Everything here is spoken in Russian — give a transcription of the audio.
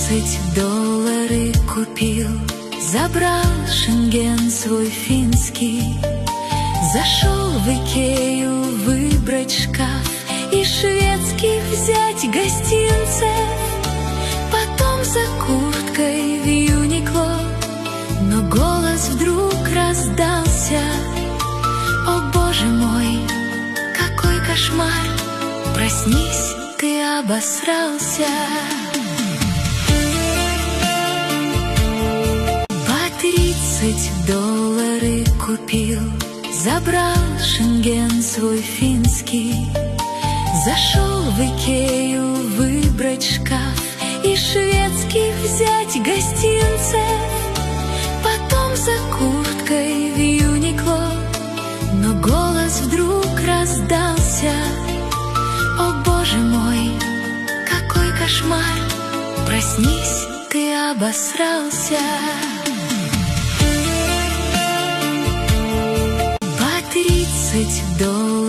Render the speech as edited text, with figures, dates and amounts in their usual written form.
$30 купил, забрал шенген свой финский, зашел в Икею выбрать шкаф и шведских взять гостинцев, потом за курткой в Юникло, но голос вдруг раздался: о боже мой, какой кошмар, проснись, ты обосрался. $30 купил, забрал шенген свой финский, зашел в Икею выбрать шкаф и шведских взять гостинцев, потом за курткой в Юникло, но голос вдруг раздался: о боже мой, какой кошмар, проснись, ты обосрался. $30